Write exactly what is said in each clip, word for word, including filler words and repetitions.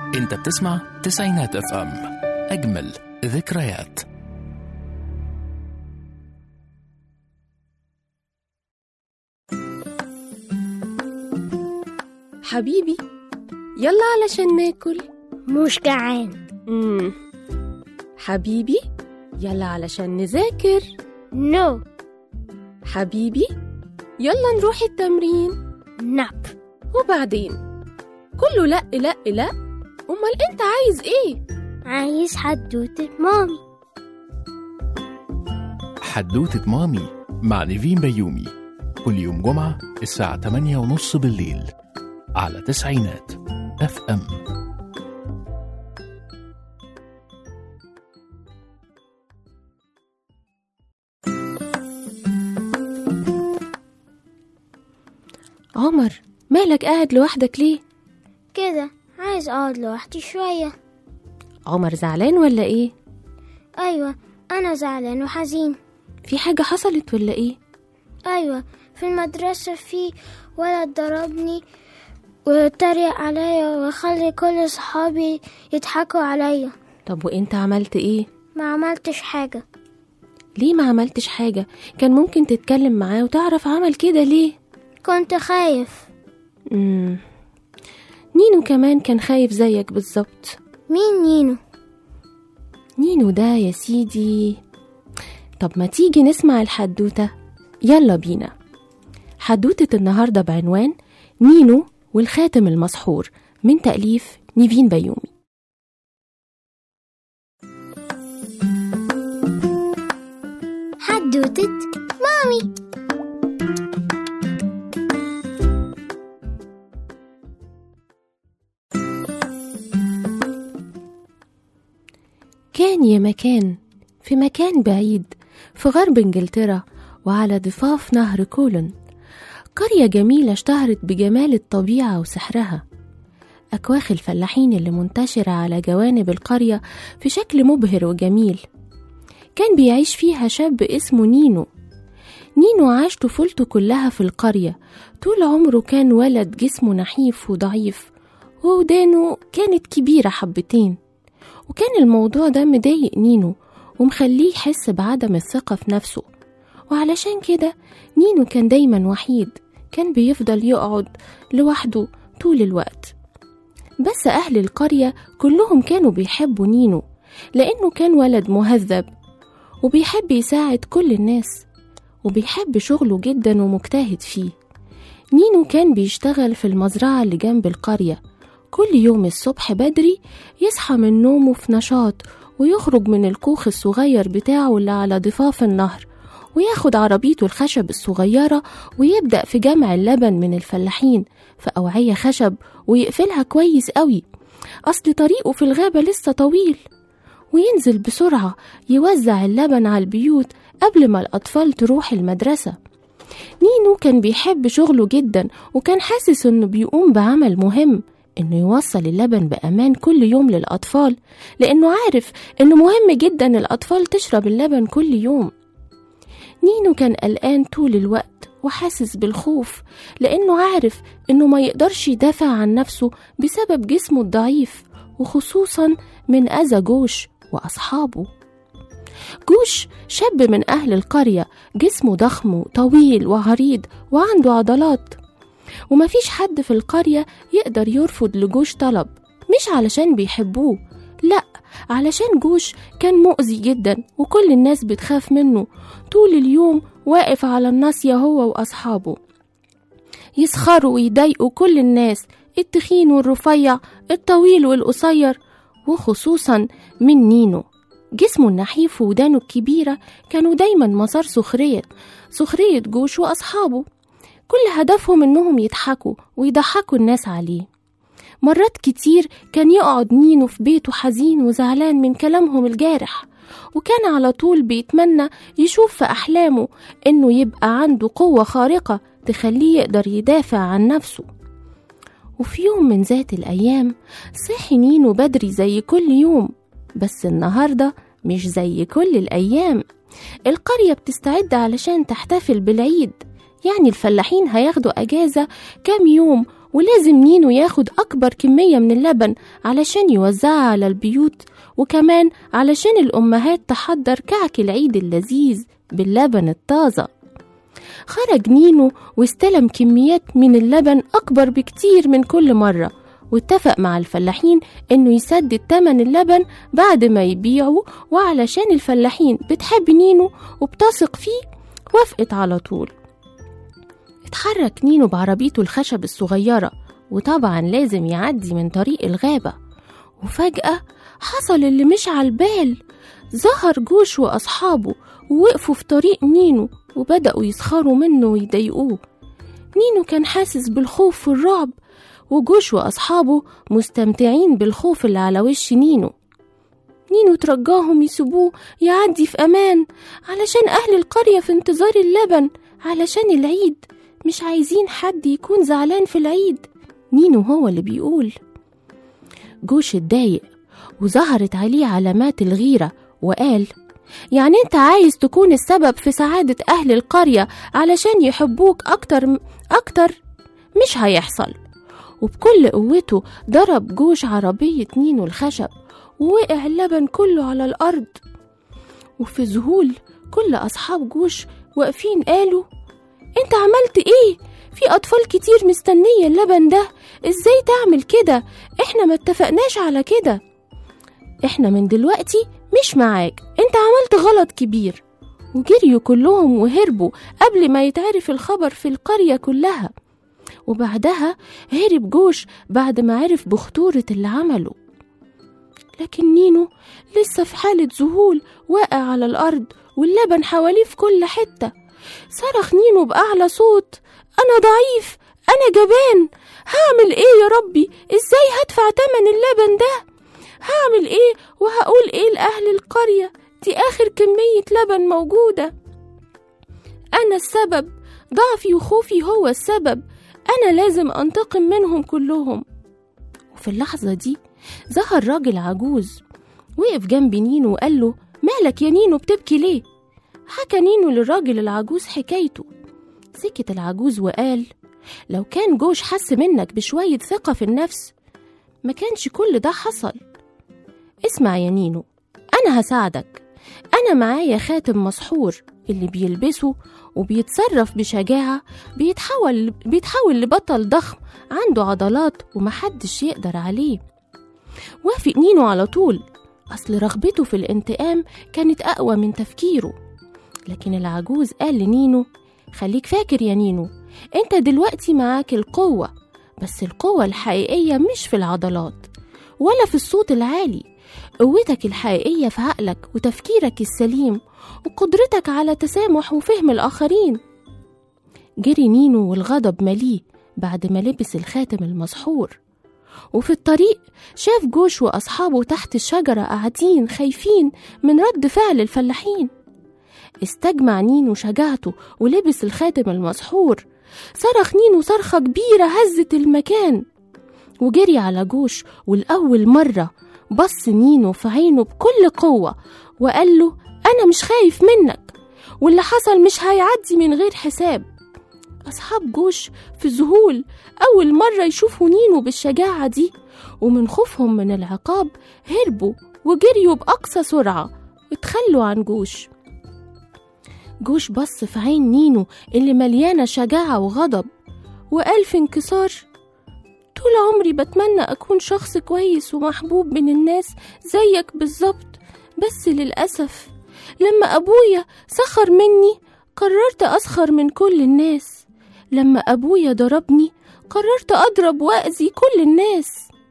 انت بتسمع تسعينات اف ام، اجمل ذكريات. حبيبي يلا علشان ناكل. مش جعان. مم. حبيبي يلا علشان نذاكر. نو. حبيبي يلا نروح التمرين. ناب. وبعدين كله لا لا لا. امال انت عايز ايه؟ عايز حدوتة مامي. حدوتة مامي مع نيفين بيومي، كل يوم جمعة الساعة تمانية ونص بالليل على تسعينات اف ام. عمر مالك قاعد لوحدك ليه؟ كده عايز اقعد لوحدي شوية. عمر زعلان ولا ايه؟ ايوه انا زعلان وحزين. في حاجة حصلت ولا ايه؟ ايوه في المدرسة في ولد ضربني وتريق عليا وخلي كل صحابي يضحكوا عليا. طب وانت عملت ايه؟ ما عملتش حاجة. ليه ما عملتش حاجة؟ كان ممكن تتكلم معاه وتعرف عمل كده ليه؟ كنت خايف. مم. نينو كمان كان خايف زيك بالظبط. مين نينو؟ نينو ده يا سيدي. طب ما تيجي نسمع الحدوتة؟ يلا بينا. حدوتة النهاردة بعنوان نينو والخاتم المسحور، من تأليف نيفين بيومي. حدوتة مامي. كان يا مكان في مكان بعيد في غرب انجلترا وعلى ضفاف نهر كولون، قرية جميلة اشتهرت بجمال الطبيعة وسحرها. أكواخ الفلاحين اللي منتشرة على جوانب القرية في شكل مبهر وجميل. كان بيعيش فيها شاب اسمه نينو. نينو عاش طفولته كلها في القرية. طول عمره كان ولد جسمه نحيف وضعيف، وودانه كانت كبيرة حبتين، وكان الموضوع ده مضايق نينو ومخليه يحس بعدم الثقة في نفسه. وعلشان كده نينو كان دايما وحيد، كان بيفضل يقعد لوحده طول الوقت. بس أهل القرية كلهم كانوا بيحبوا نينو لأنه كان ولد مهذب وبيحب يساعد كل الناس، وبيحب شغله جدا ومجتهد فيه. نينو كان بيشتغل في المزرعة اللي جنب القرية. كل يوم الصبح بدري يصحى من نومه في نشاط ويخرج من الكوخ الصغير بتاعه اللي على ضفاف النهر، وياخد عربيته الخشب الصغيرة ويبدأ في جمع اللبن من الفلاحين في أوعية خشب ويقفلها كويس قوي، أصل طريقه في الغابة لسه طويل. وينزل بسرعة يوزع اللبن على البيوت قبل ما الأطفال تروح المدرسة. نينو كان بيحب شغله جدا وكان حاسس إنه بيقوم بعمل مهم، إنه يوصل اللبن بأمان كل يوم للأطفال، لأنه عارف إنه مهم جدا الأطفال تشرب اللبن كل يوم. نينو كان قلقان طول الوقت وحاسس بالخوف، لأنه عارف إنه ما يقدرش يدافع عن نفسه بسبب جسمه الضعيف، وخصوصا من أذى جوش وأصحابه. جوش شاب من أهل القرية، جسمه ضخم وطويل وعريض وعنده عضلات، ومفيش حد في القرية يقدر يرفض لجوش طلب، مش علشان بيحبوه، لأ، علشان جوش كان مؤذي جدا وكل الناس بتخاف منه. طول اليوم واقف على الناصية هو وأصحابه، يسخروا ويضايقوا كل الناس، التخين والرفيع، الطويل والقصير، وخصوصا من نينو. جسمه النحيف ودانه الكبيرة كانوا دايما مسار سخرية سخرية جوش وأصحابه. كل هدفهم إنهم يضحكوا ويضحكوا الناس عليه. مرات كتير كان يقعد نينو في بيته حزين وزعلان من كلامهم الجارح، وكان على طول بيتمنى يشوف في أحلامه إنه يبقى عنده قوة خارقة تخليه يقدر يدافع عن نفسه. وفي يوم من ذات الأيام صحي نينو بدري زي كل يوم، بس النهاردة مش زي كل الأيام. القرية بتستعد علشان تحتفل بالعيد، يعني الفلاحين هياخدوا أجازة كام يوم ولازم نينو ياخد أكبر كمية من اللبن علشان يوزعها على البيوت، وكمان علشان الأمهات تحضر كعك العيد اللذيذ باللبن الطازة. خرج نينو واستلم كميات من اللبن أكبر بكتير من كل مرة، واتفق مع الفلاحين إنه يسدد تمن اللبن بعد ما يبيعه، وعلشان الفلاحين بتحب نينو وبتثق فيه وافقت على طول. اتحرك نينو بعربيته الخشب الصغيرة، وطبعا لازم يعدي من طريق الغابة، وفجأة حصل اللي مش على البال. ظهر جوش وأصحابه ووقفوا في طريق نينو وبدأوا يسخروا منه ويضايقوه. نينو كان حاسس بالخوف والرعب، وجوش وأصحابه مستمتعين بالخوف اللي على وش نينو. نينو ترجاهم يسيبوه يعدي في أمان، علشان أهل القرية في انتظار اللبن علشان العيد، مش عايزين حد يكون زعلان في العيد. نينو هو اللي بيقول. جوش اتضايق وظهرت عليه علامات الغيرة وقال: يعني انت عايز تكون السبب في سعادة أهل القرية علشان يحبوك أكتر أكتر؟ مش هيحصل. وبكل قوته ضرب جوش عربية نينو الخشب، ووقع اللبن كله على الأرض. وفي ذهول كل أصحاب جوش واقفين قالوا: انت عملت ايه؟ في أطفال كتير مستنية اللبن ده، ازاي تعمل كده؟ احنا ما اتفقناش على كده، احنا من دلوقتي مش معاك، انت عملت غلط كبير. وجريوا كلهم وهربوا قبل ما يتعرف الخبر في القرية كلها. وبعدها هرب جوش بعد ما عرف بخطورة اللي عمله. لكن نينو لسه في حالة ذهول، واقع على الأرض واللبن حواليه في كل حتة. صرخ نينو بأعلى صوت: أنا ضعيف، أنا جبان، هعمل إيه يا ربي؟ إزاي هدفع تمن اللبن ده؟ هعمل إيه وهقول إيه لأهل القرية؟ دي آخر كمية لبن موجودة، أنا السبب، ضعفي وخوفي هو السبب، أنا لازم أنتقم منهم كلهم. وفي اللحظة دي ظهر راجل عجوز وقف جنب نينو وقال له: مالك يا نينو بتبكي ليه؟ حكى نينو للراجل العجوز حكايته. سكت العجوز وقال: لو كان جوش حس منك بشوية ثقة في النفس ما كانش كل ده حصل. اسمع يا نينو، أنا هساعدك، أنا معايا خاتم مسحور اللي بيلبسه وبيتصرف بشجاعة بيتحول, بيتحول لبطل ضخم عنده عضلات ومحدش يقدر عليه. وافق نينو على طول، أصل رغبته في الانتقام كانت أقوى من تفكيره. لكن العجوز قال لنينو: خليك فاكر يا نينو، انت دلوقتي معاك القوة، بس القوة الحقيقية مش في العضلات ولا في الصوت العالي، قوتك الحقيقية في عقلك وتفكيرك السليم وقدرتك على تسامح وفهم الآخرين. جري نينو والغضب مليه بعد ما لبس الخاتم المسحور، وفي الطريق شاف جوش وأصحابه تحت الشجرة قاعدين خايفين من رد فعل الفلاحين. استجمع نينو شجاعته ولبس الخاتم المسحور. صرخ نينو صرخة كبيرة هزت المكان وجري على جوش، والأول مرة بص نينو في عينه بكل قوة وقال له: أنا مش خايف منك، واللي حصل مش هيعدي من غير حساب. أصحاب جوش في ذهول أول مرة يشوفوا نينو بالشجاعة دي، ومن خوفهم من العقاب هربوا وجريوا بأقصى سرعة وتخلوا عن جوش. جوش بص في عين نينو اللي مليانة شجاعة وغضب وقال في انكسار: طول عمري بتمنى أكون شخص كويس ومحبوب من الناس زيك بالظبط، بس للأسف لما أبويا سخر مني قررت أسخر من كل الناس، لما أبويا ضربني قررت أضرب وأذي كل الناس.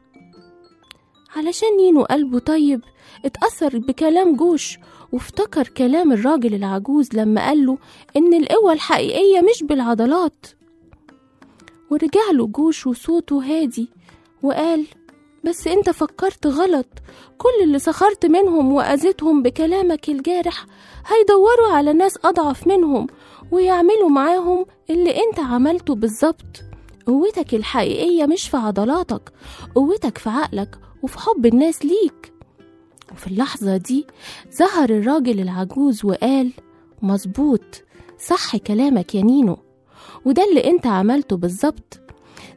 علشان نينو قلبه طيب اتأثر بكلام جوش وافتكر كلام الراجل العجوز لما قاله إن القوة الحقيقية مش بالعضلات. ورجع له جوش وصوته هادي وقال: بس انت فكرت غلط، كل اللي سخرت منهم وأذيتهم بكلامك الجارح هيدوروا على ناس أضعف منهم ويعملوا معاهم اللي انت عملته بالظبط. قوتك الحقيقية مش في عضلاتك، قوتك في عقلك وفي حب الناس ليك. وفي اللحظة دي ظهر الراجل العجوز وقال: مظبوط، صح كلامك يا نينو، وده اللي انت عملته بالظبط.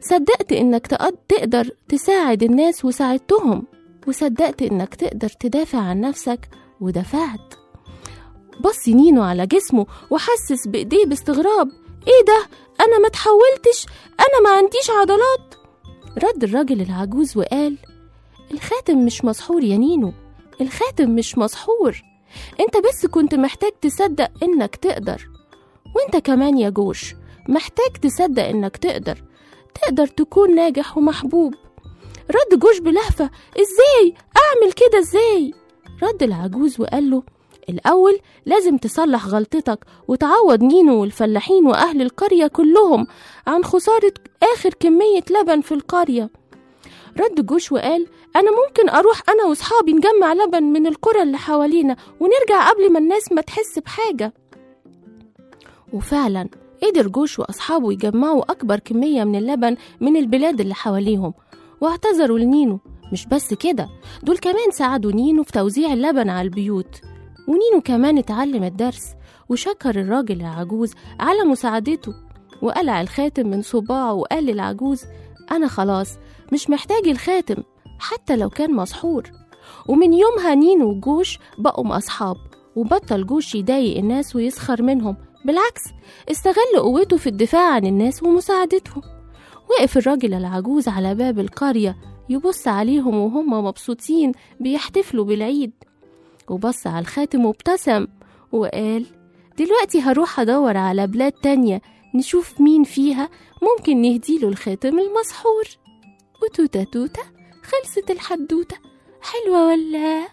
صدقت إنك تقدر تساعد الناس وساعدتهم، وصدقت إنك تقدر تدافع عن نفسك ودافعت. بص نينو على جسمه وحسس بإيديه باستغراب. إيه ده؟ أنا ما تحولتش، أنا ما عنديش عضلات. رد الراجل العجوز وقال: الخاتم مش مسحور يا نينو، الخاتم مش مسحور، انت بس كنت محتاج تصدق انك تقدر. وانت كمان يا جوش محتاج تصدق انك تقدر تقدر تكون ناجح ومحبوب. رد جوش بلهفة: ازاي اعمل كده ازاي؟ رد العجوز وقال له: الاول لازم تصلح غلطتك وتعوض نينو والفلاحين واهل القرية كلهم عن خسارة اخر كمية لبن في القرية. رد جوش وقال: أنا ممكن أروح أنا وصحابي نجمع لبن من القرى اللي حوالينا ونرجع قبل ما الناس ما تحس بحاجة. وفعلا قدر جوش وأصحابه يجمعوا أكبر كمية من اللبن من البلاد اللي حواليهم، واعتذروا لنينو. مش بس كده، دول كمان ساعدوا نينو في توزيع اللبن على البيوت. ونينو كمان اتعلم الدرس وشكر الراجل العجوز على مساعدته، وقلع الخاتم من صباعه وقال للعجوز: أنا خلاص مش محتاج الخاتم حتى لو كان مسحور. ومن يومها نينو وجوش بقوا أصحاب، وبطل جوش يضايق الناس ويسخر منهم، بالعكس استغل قوته في الدفاع عن الناس ومساعدتهم. وقف الراجل العجوز على باب القرية يبص عليهم وهم مبسوطين بيحتفلوا بالعيد، وبص على الخاتم وابتسم وقال: دلوقتي هروح أدور على بلاد تانية نشوف مين فيها ممكن نهديله الخاتم المسحور. وتوتة توتة خلصت الحدوتة. حلوة ولا؟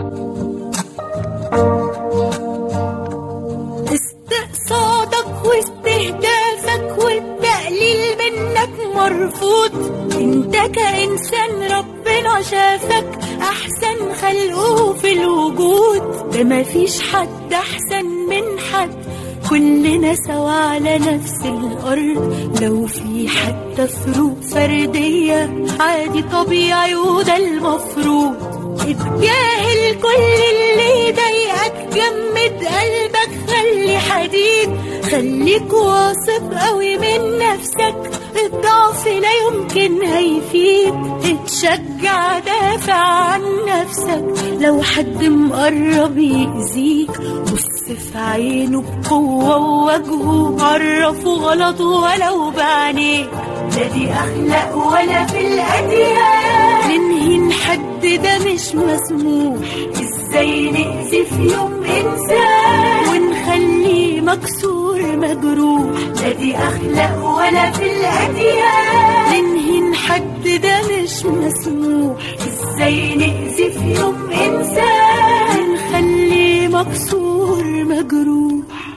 استقصادك واستهدافك والتقليل منك مرفوض. انت كإنسان ربنا شافك احسن خلقه في الوجود، ده مفيش حد احسن من حد، كلنا سوا على نفس الأرض. لو في حتى فروق فردية عادي طبيعي وده المفروض. اتجاهل كل اللي ضايقك، جمد قلبك خلي حديد، خليك واثق قوي من نفسك، الضعف لا يمكن هيفيد. اتشجع دافع عن نفسك، لو حد مقرب يأذيك بص في عينه بقوة ووجهه، عرفه غلطه ولو بعينيك. لا دي أخلاق ولا في الأديان ننهين حد، ده مش مسموح. ازاي نأذي في يوم إنسان ونخليه مكسور مجروح؟ لا دي أخلاق ولا في الأديان ننهين حد، ده مش مسموح. ازاي نأذي في يوم إنسان ونخليه مكسور مجروح؟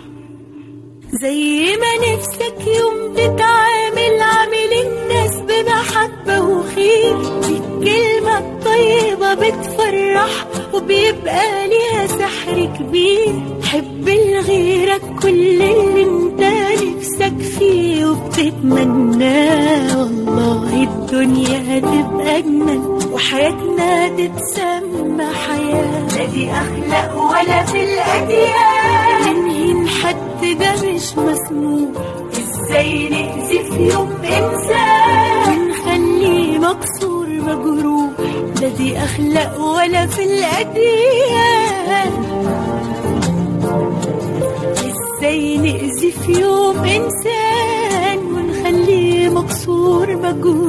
زي ما نفسك يوم تتعامل عامل الناس بمحبة وخير، الكلمة الطيبة بتفرح وبيبقى ليها سحر كبير. حب لغيرك كل اللي انت نفسك فيه وبتتمناه، والله الدنيا هتبقى أجمل وحياتنا تتسمى حياة. لا دي أخلاق ولا في الأديان ننهين حد، ده مش مسموح. ازاي نأذي في يوم إنسان ونخليه مكسور مجروح؟ لا دي أخلاق ولا في الأديان. ازاي نأذي في يوم إنسان ونخليه مكسور مجروح؟